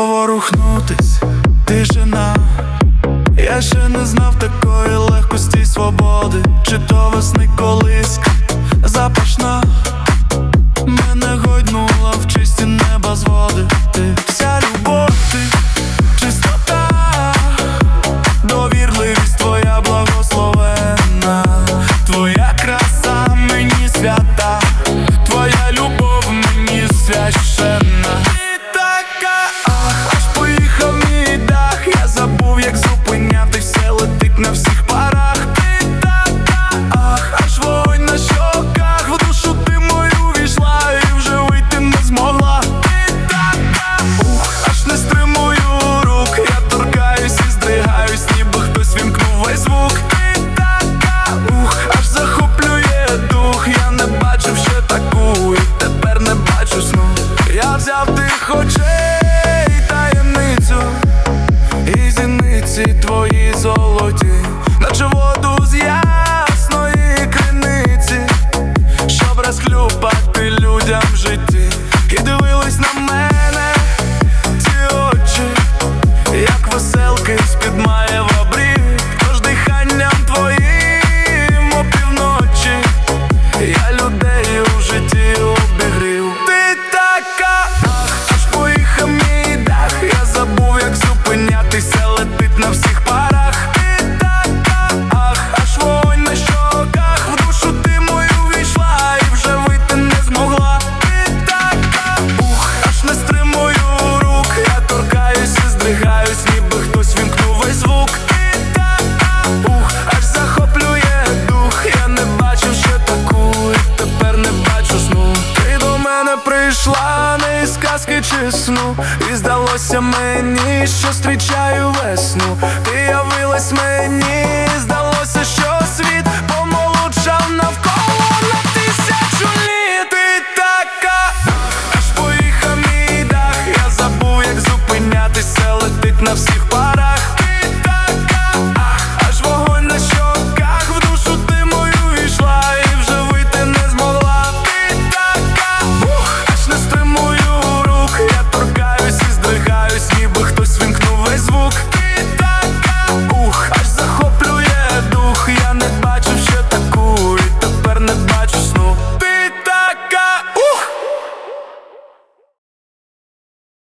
поворухнутись, тишина. Я ще не знав такої легкості й свободи. Чи то весни колиска запашна мене гойднула в чисті неба зводи. Ти вся любов, ти чистота, довірливість твоя благословенна, твоя краса мені свята, твоя любов мені священна. Ти така, ах, аж поїхав мій дах. Я забув, як зупинятись, все летить на всіх парах. Ти така, ах, аж вогонь на щоках, в душу ти мою війшла і вже вийти не змогла. Ти така, аж не стримую рук, я торкаюсь і здригаюсь, ніби хтось вімкнув весь звук. Ти така, аж захоплює дух, я не бачив ще таку, і тепер не бачу сну. Я взяв тих очей таємницю, і зіниці твої золоті, наче воду з ясної криниці, щоб розхлюпати людям в житті. І дивились на мене ці очі, як веселки з-під Маєва брів. Тож диханням твоїм опівночі я людей у житті обігрів. Ти така, аж поїхав мій дах. Я забув, як зупинятися, летить на всіх парах. Ти така, аж вогонь на щоках, в душу ти мою війшла і вже вийти не змогла. Ти така, аж не стримую рук, я торкаюсь і здригаюсь, ніби хтось вімкнув весь звук. Ти така, аж захоплює дух, я не бачив ще таку, і тепер не бачу сну. Ти до мене прийшла не із казки чи сну, і здалося мені, що зустрічаю весну. Ти явилась мені, здалося, що світ помолодшав навколо на 1000 літ. Ти така, аж поїхав мій дах. Я забув, як зупинятися, летить на всіх парах.